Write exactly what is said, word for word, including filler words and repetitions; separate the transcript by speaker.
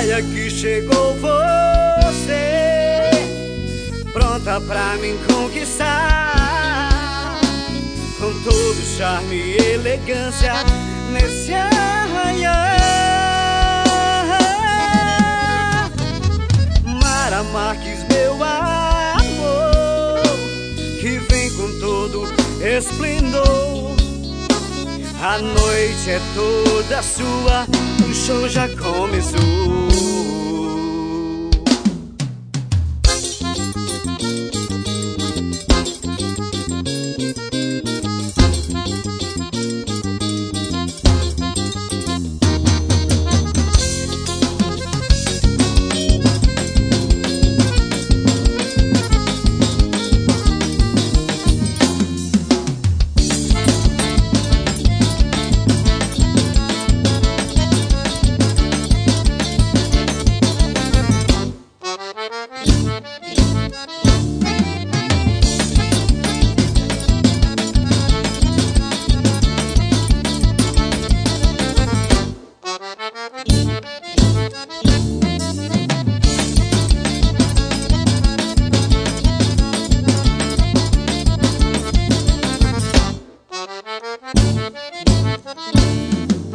Speaker 1: olha que chegou você, pronta pra me conquistar, com todo charme e elegância nesse arraiar. Mara Marques, meu amor, que vem com todo esplendor. A noite é toda sua, o show já começou.